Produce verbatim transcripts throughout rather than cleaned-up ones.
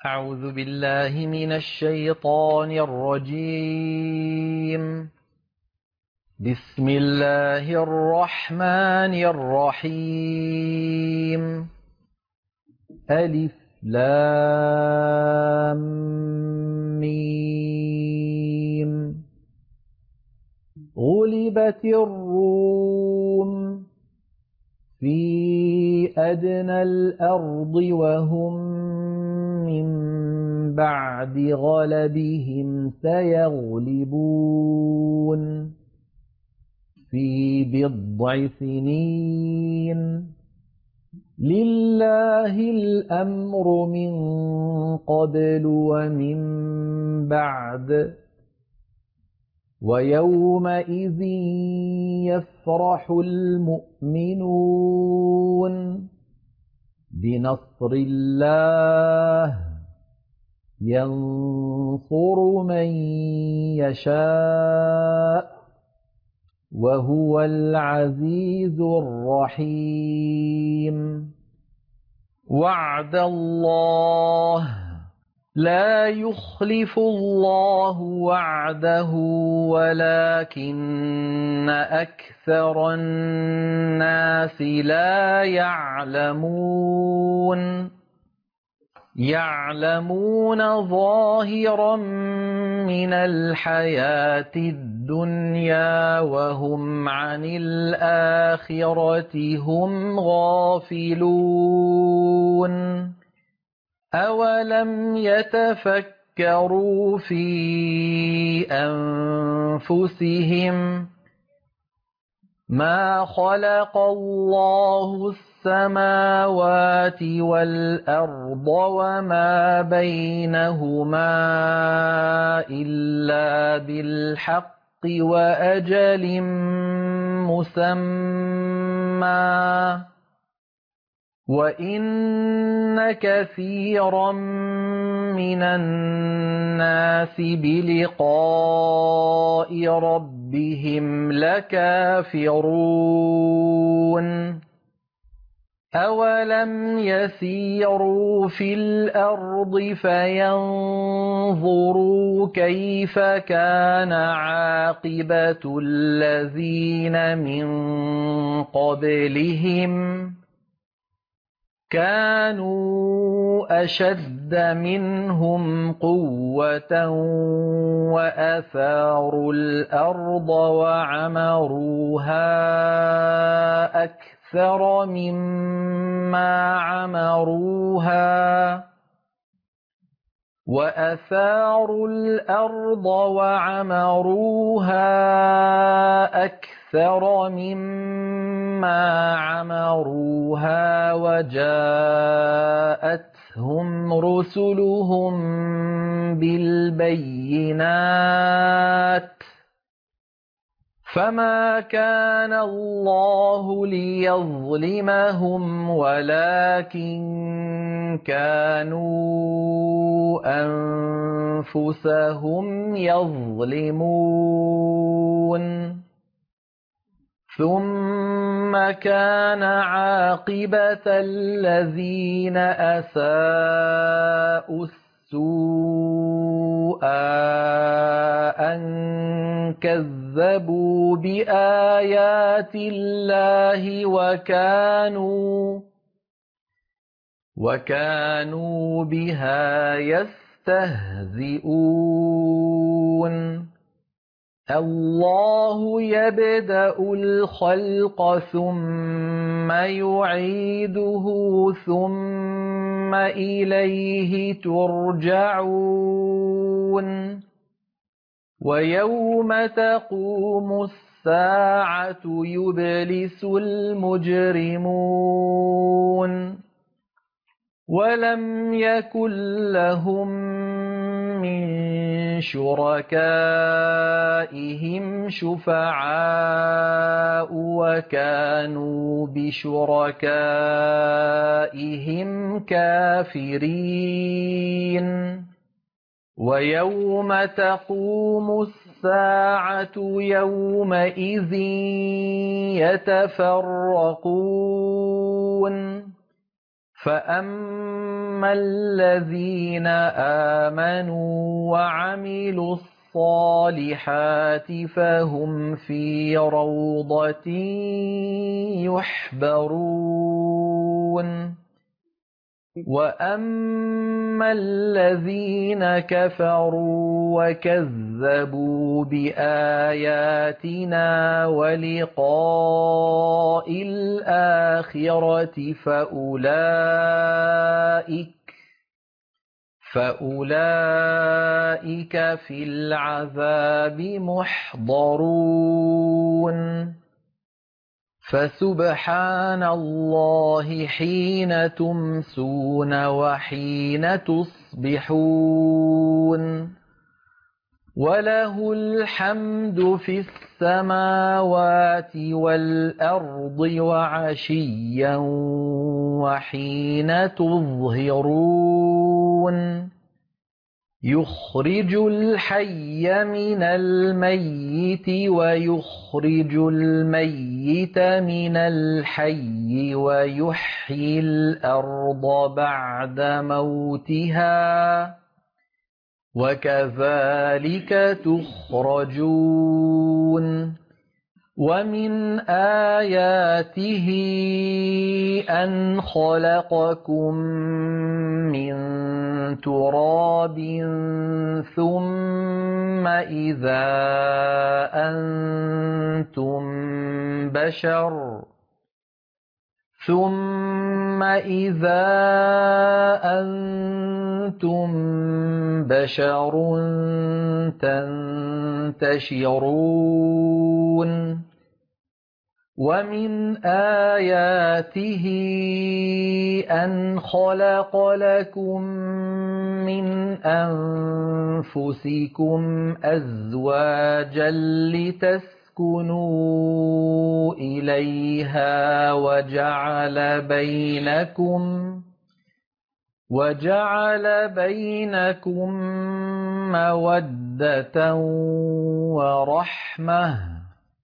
أعوذ بالله من الشيطان الرجيم. بسم الله الرحمن الرحيم. ألف لام ميم. غلبت الروم في أدنى الأرض وهم من بعد غلبهم سيغلبون في بضع سنين. لله الأمر من قبل ومن بعد، ويومئذ يفرح المؤمنون بنصر الله ينصر من يشاء وهو العزيز الرحيم. وعد الله لا يخلف الله وعده ولكن أكثر الناس لا يعلمون. يعلمون ظاهرا من الحياة الدنيا وهم عن الآخرة هم غافلون. أولم يتفكروا في أنفسهم ما خلق الله السماوات والأرض وما بينهما إلا بالحق وأجل مسمى وإن كثيرا من الناس بلقاء ربهم لكافرون. أولم يسيروا في الأرض فينظروا كيف كان عاقبة الذين من قبلهم كانوا أشد منهم قوة وأثاروا الأرض وعمروها أكثر مما عمروها وأثاروا الأرض وعمروها أكثر مما عمروها وجاءتهم رسلهم بالبينات فما كان الله ليظلمهم ولكن كانوا أنفسهم يظلمون. ثم كان عاقبة الذين أساءوا السوء أن كذبوا بآيات الله وكانوا وكانوا بها يستهزئون. الله يبدأ الخلق ثم يعيده ثم إليه ترجعون. ويوم تقوم الساعة يبلس المجرمون ولم يكن لهم من شركائهم شفعاء وكانوا بشركائهم كافرين. ويوم تقوم الساعة يومئذ يتفرقون فأما الذين آمنوا وعملوا الصالحات فهم في روضة يحبرون وأما الذين كفروا وكذبوا بآياتنا ولقاء الآخرة فأولئك فأولئك في العذاب محضرون فسبحان الله حين تمسون وحين تصبحون وله الحمد في السماوات والأرض وعشيا وحين تظهرون يخرج الحي من الميت ويخرج الميت من الحي ويحيي الأرض بعد موتها وكذلك تخرجون ومن آياته أن خلقكم من تراب ثم إذا أنتم بشر ثم إذا أنتم بشر تنتشرون ومن آياته أن خلق لكم من أنفسكم أزواجا لتسكنوا إليها وجعل بينكم وجعل بينكم مودة ورحمة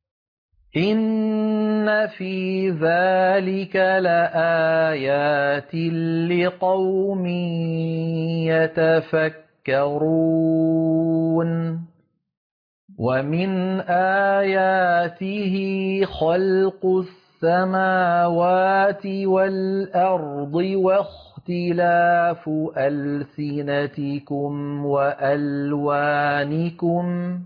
إن في ذلك لآيات لقوم يتفكرون ومن آياته خلق السماوات والأرض واختلاف ألسنتكم وألوانكم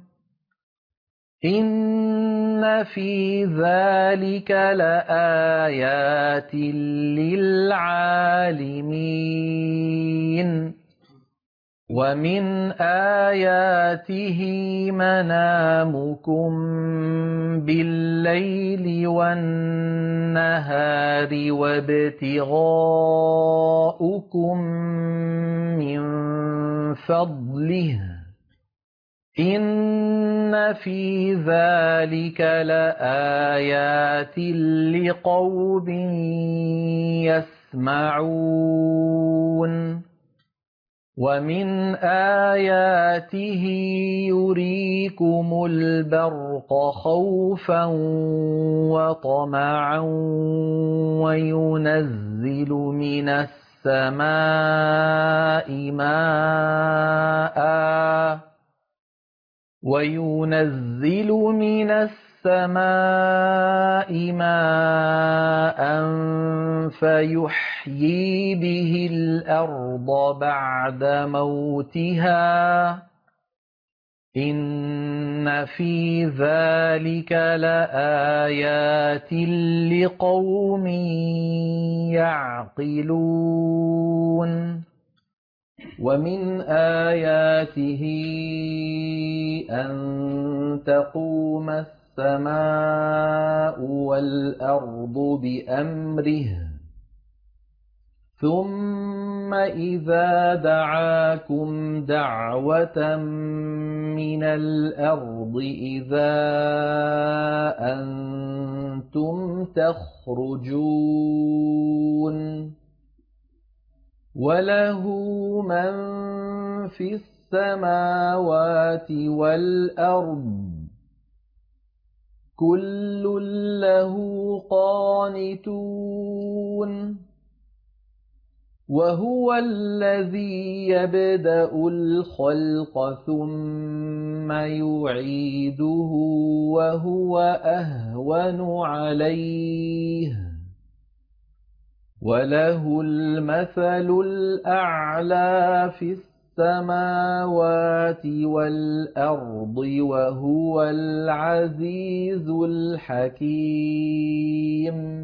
إن في ذلك لآيات للعالمين ومن آياته منامكم بالليل والنهار وابتغاؤكم من فضله إن في ذلك لآيات لقوم يسمعون ومن آياته يريكم البرق خوفا وطمعا وينزل من السماء ماء وينزل من السماء ماء فيحيي به الأرض بعد موتها إن في ذلك لآيات لقوم يعقلون ومن آياته أن تقوم السماء والأرض بأمره ثم إذا دعاكم دعوة من الأرض إذا أنتم تخرجون وله من في السماوات والأرض كل له قانتون وهو الذي يبدأ الخلق ثم يعيده وهو أهون عليه وله المثل الأعلى في السماوات والأرض وهو العزيز الحكيم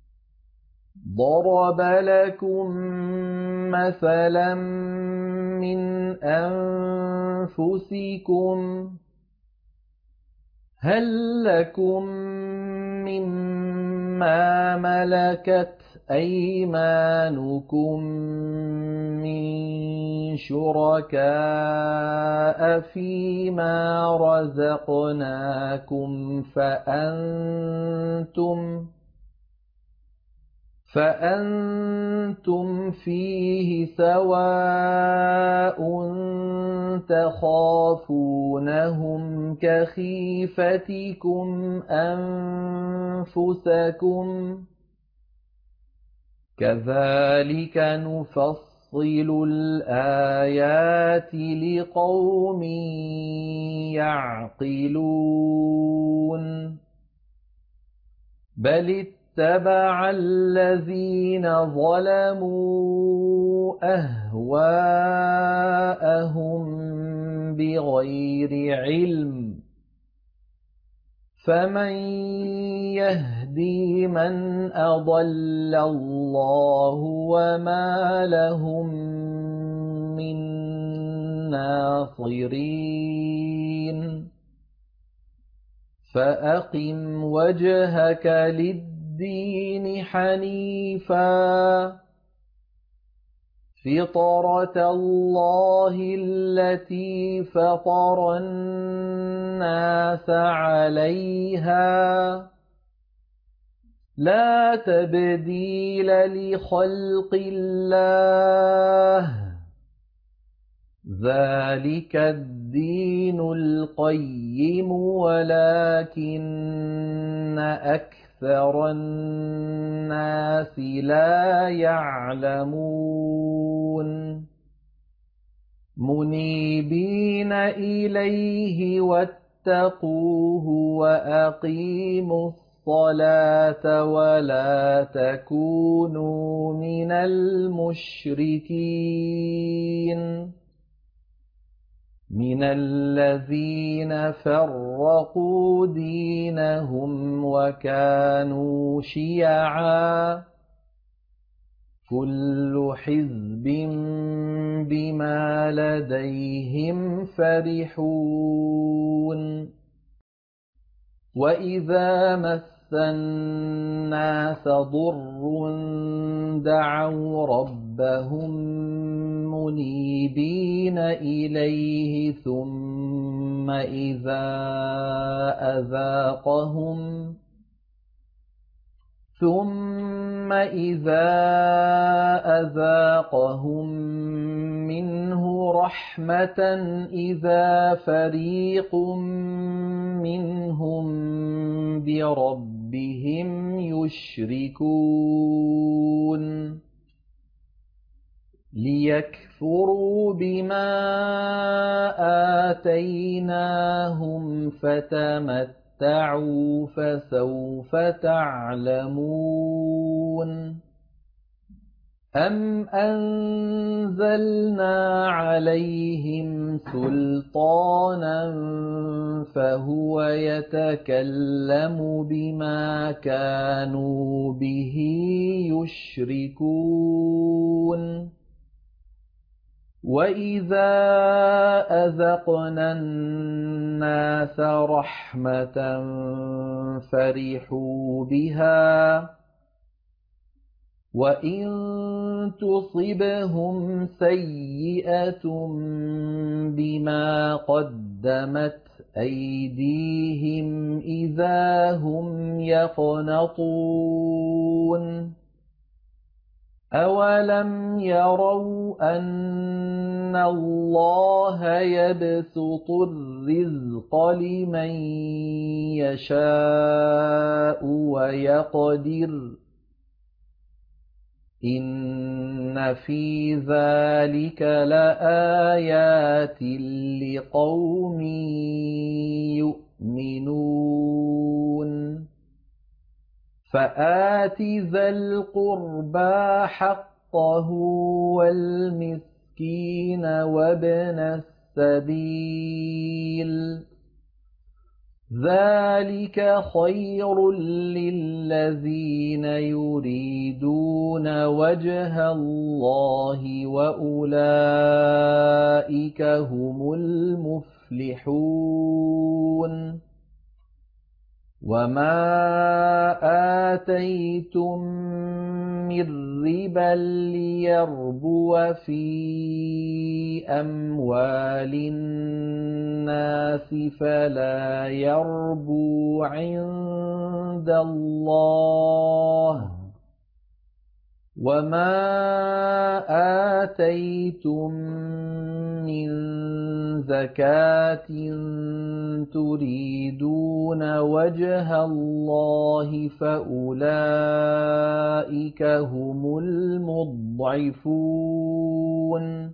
ضرب لكم مثلا من أنفسكم هل لكم مما ملكت أيمانكم من شركاء فيما رزقناكم فأنتم فأنتم فيه سواء تخافونهم كخيفتكم أنفسكم كذلك نفصل الآيات لقوم يعقلون بل اتبع الذين ظلموا أهواءهم بغير علم فمن يهدي من أضل الله وما لهم من ناصرين فأقم وجهك للدين حنيفا فطرة الله التي فطر الناس عليها لا تبديل لخلق الله ذلك الدين القيم ولكن أكثر الناس لا يعلمون منيبين إليه واتقوه وأقيموا الصلاة ولا تكونوا من المشركين من الذين فرقوا دينهم وكانوا شيعا كل حزب بما لديهم فرحون وإذا مس الناس ضر دعوا ربهم منيبين إليه ثم إذا أذاقهم ثم إذا أذاقهم منه رحمة إذا فريق منهم بربهم يشركون ليكفروا بما آتيناهم فتمتعوا فسوف تعلمون أم أنزلنا عليهم سلطانا فهو يتكلم بما كانوا به يشركون وإذا أذقنا الناس رحمة فرحوا بها وإن تصبهم سيئة بما قدمت أيديهم إذا هم يقنطون أولم يروا أن الله يبسط الرزق لمن يشاء ويقدر إن في ذلك لآيات لقوم يؤمنون فآت ذا القربى حقه والمسكين وابن السبيل ذلك خير للذين يريدون وجه الله وأولئك هم المفلحون وما آتيتم من ربا ليربو في أموال الناس فلا يربو عند الله وما آتيتم من زكاة تريدون وجه الله فأولئك هم المضعفون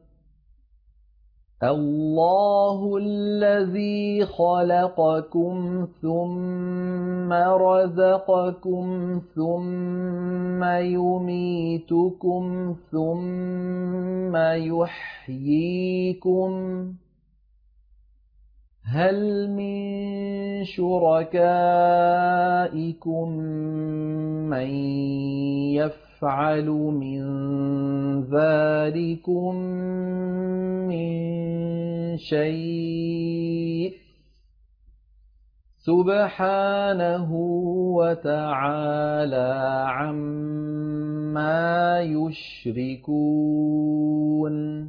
الله الذي خلقكم ثم رزقكم ثم يميتكم ثم يحييكم هل من شركائكم من يفعل من ذلكم من شيء سبحانه وتعالى عما يشركون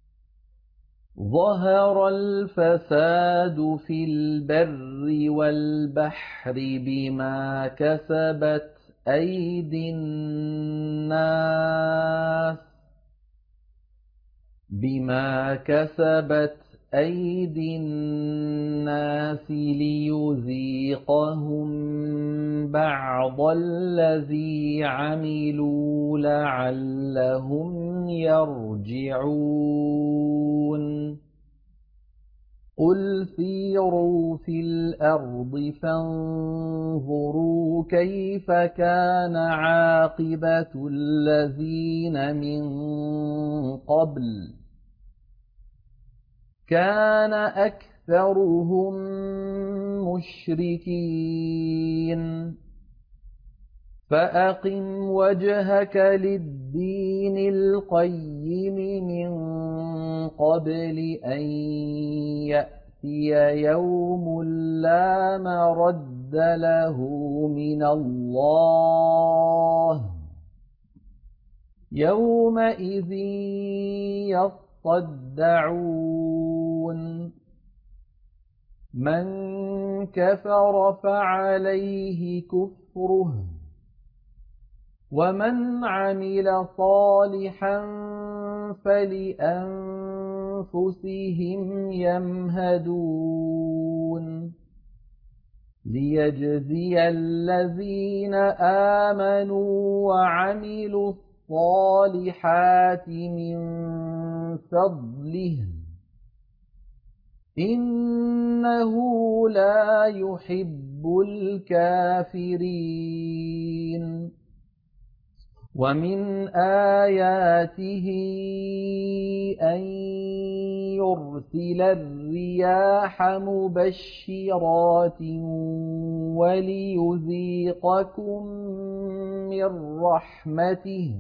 ظهر الفساد في البر والبحر بما كسبت أيدي الناس بما كسبت أيدي الناس ليذيقهم بعض الذي عملوا لعلهم يرجعون قل سيروا في الأرض فانظروا كيف كان عاقبة الذين من قبل كان أكثرهم مشركين فأقم وجهك للدين القيم من قبل أن يأتي يوم لا مرد له من الله يومئذ يصدعون من كفر فعليه كفره ومن عمل صالحا فلأنفسهم يمهدون ليجزي الذين آمنوا وعملوا الصالحات من فضله إنه لا يحب الكافرين ومن آياته أن يرسل الرياح مبشرات وليذيقكم من رحمته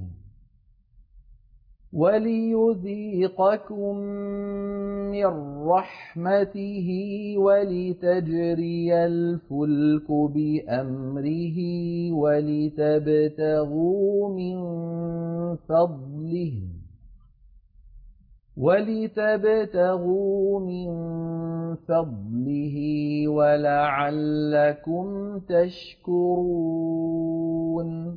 وليذيقكم من رحمته ولتجري الفلك بأمره ولتبتغوا من فضله ولتبتغوا من فضله ولعلكم تشكرون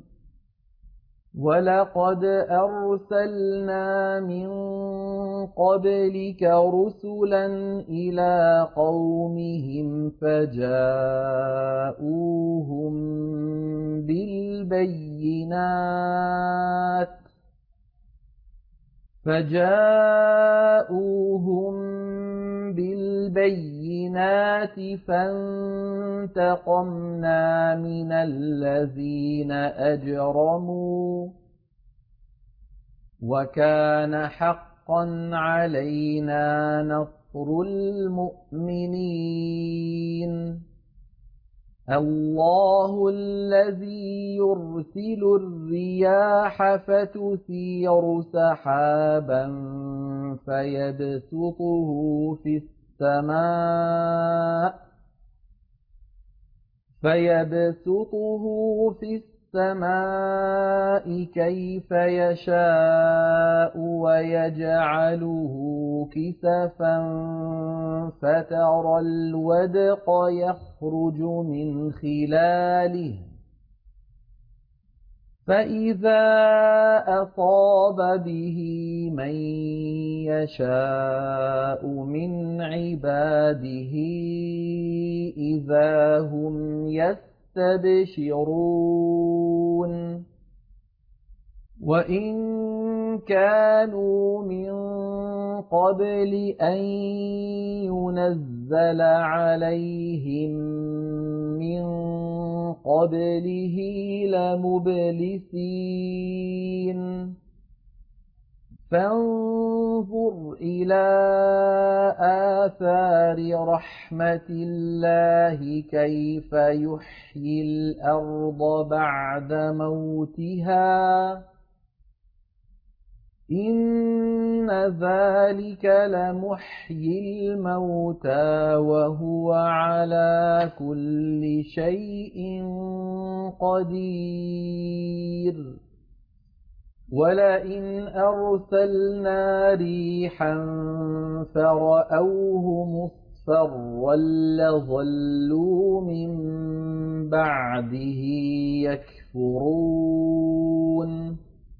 ولقد أرسلنا من قبلك رسلا إلى قومهم فجاءوهم بالبينات فجاءوهم بالبينات فانتقمنا من الذين أجرموا وكان حقا علينا نصر المؤمنين الله الذي يرسل الرياح فتثير سحابا فيبسطه في السماء فيبسطه في السماء كيف يشاء ويجعله كسفا فترى الودق يخرج من خلاله فإذا أصاب به من يشاء من عباده إذا هم يستبشرون وإن كانوا من قبل أن ينزل عليهم من قبله لمبلسين فانظر إلى آثار رحمة الله كيف يحيي الأرض بعد موتها إن ذلك لمحيي الموتى وهو على كل شيء قدير ولئن أرسلنا ريحا فرأوه مصفرا لظلوا من بعده يكفرون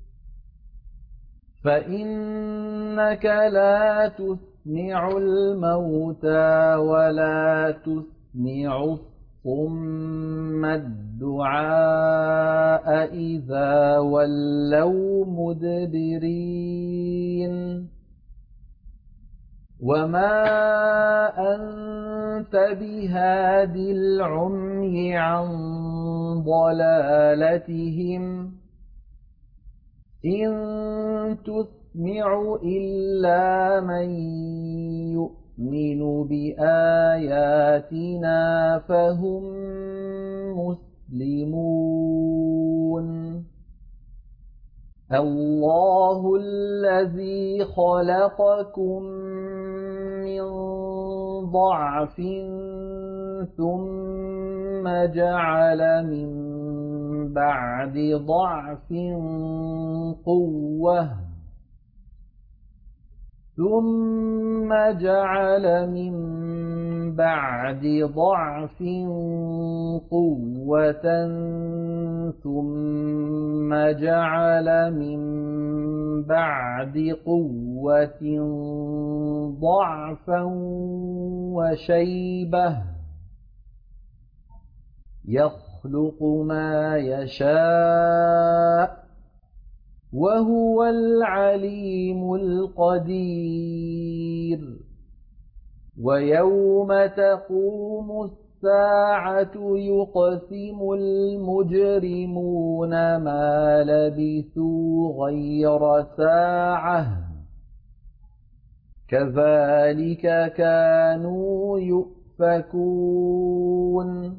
فإنك لا تسمع الموتى ولا تسمع الصم الدعاء إذا ولوا مدبرين وما أنت بهاد العمي عن ضلالتهم إن تسمع إلا من يؤمن بآياتنا فهم مسلمون الله الذي خلقكم من ضعف ثم جعل من بعد ضعف قوة ثم جعل من بعد ضعف قوة ثم جعل من بعد قوة ضعفا وشيبة يخلق ما يشاء وهو العليم القدير ويوم تقوم الساعة يقسم المجرمون ما لبثوا غير ساعة كذلك كانوا يؤفكون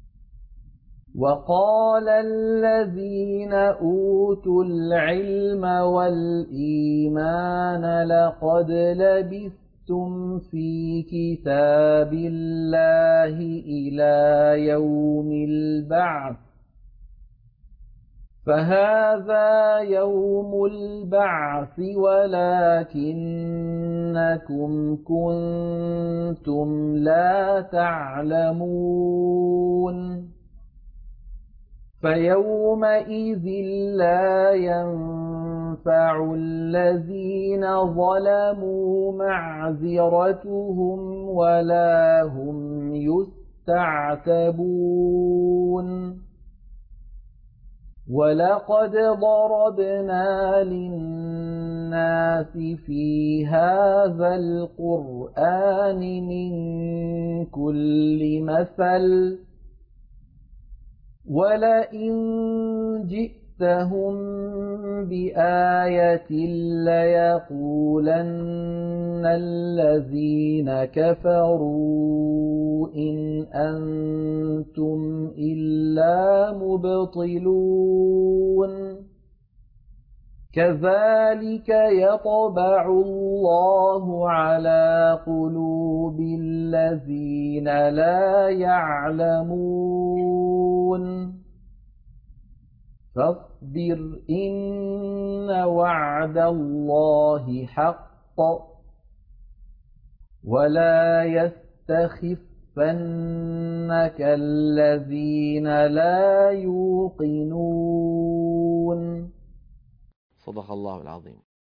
وقال الذين أوتوا العلم والإيمان لقد لبثتم في كتاب الله إلى يوم البعث فهذا يوم البعث ولكنكم كنتم لا تعلمون فيومئذ لا ينفع الذين ظلموا معذرتهم ولا هم يستعتبون وَلَقَدْ ضَرَبْنَا لِلنَّاسِ فِي هَٰذَا الْقُرْآنِ مِن كُلِّ مَثَلٍ ۚ وَلَئِن جِئْتَهُم بِآيَةٍ لَّيَقُولَنَّ الَّذِينَ كَفَرُوا إِنْ أَنتُمْ إِلَّا مُبْطِلُونَ كَذَٰلِكَ يَطْبَعُ اللَّهُ عَلَىٰ قُلُوبِ الَّذِينَ لَا يَعْلَمُونَ فاصبر إن وعد الله حق ولا يستخفنك الذين لا يوقنون. صدق الله العظيم.